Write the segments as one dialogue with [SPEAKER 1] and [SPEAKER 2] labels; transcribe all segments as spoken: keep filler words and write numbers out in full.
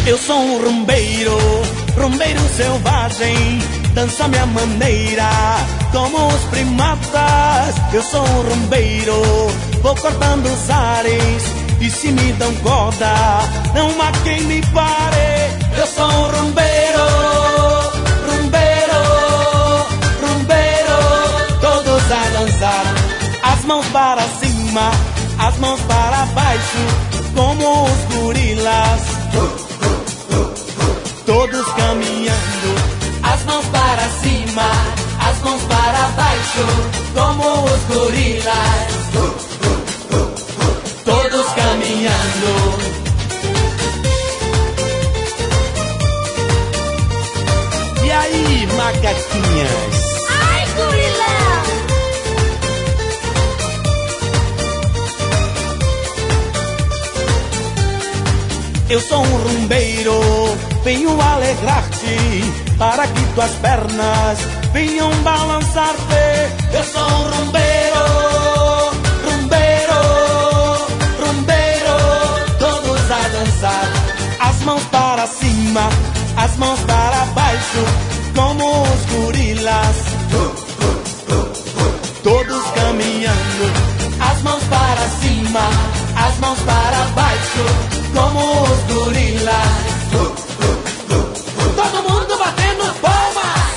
[SPEAKER 1] Eu sou um rumbeiro, rumbeiro selvagem, dança minha maneira, como os primatas. Eu sou um rumbeiro, vou cortando os ares, e se me dão corda, não há quem me pare. Eu sou um rumbeiro, rumbeiro, rumbeiro, todos a dançar, as mãos para cima, as mãos para baixo, como os gorilas. Todos caminhando, as mãos para cima, as mãos para baixo, como os gorilas. Todos caminhando. E aí, macaquinhas?
[SPEAKER 2] Ai, gorilão!
[SPEAKER 1] Eu sou um rumbeiro, venho alegrar-te, para que tuas pernas venham balançar-te. Eu sou um rumbeiro, rumbeiro, rumbeiro, todos a dançar, as mãos para cima, as mãos para baixo, como os gorilas. Todos caminhando, as mãos para cima, as mãos para baixo, como os gorilas. Todo mundo batendo palmas,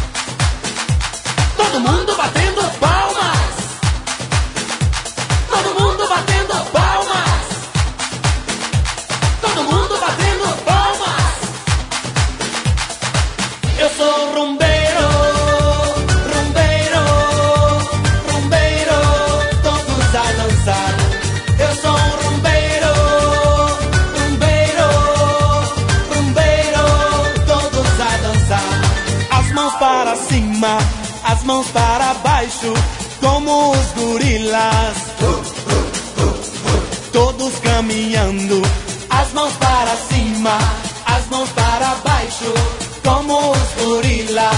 [SPEAKER 1] todo mundo batendo palmas, todo mundo batendo palmas, todo mundo batendo palmas. Eu sou rumbeiro, rumbeiro, rumbeiro, todos a dançar. Eu sou um rumbeiro, rumbeiro, rumbeiro, todos a dançar. As mãos para cima, as mãos para baixo, como os gorilas. Todos caminhando, as mãos para cima, as mãos para baixo, como os gorilas.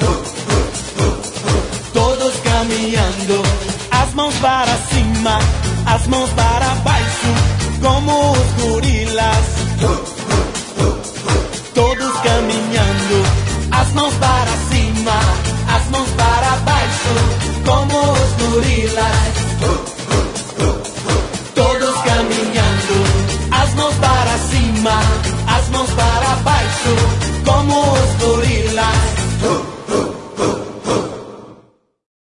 [SPEAKER 1] Todos caminhando, as mãos para cima, as mãos para baixo, como os gorilas. Todos caminhando, as mãos para cima, as mãos para baixo, como os gorilas. Todos caminhando, as mãos para cima, as mãos para baixo, como os gorilas.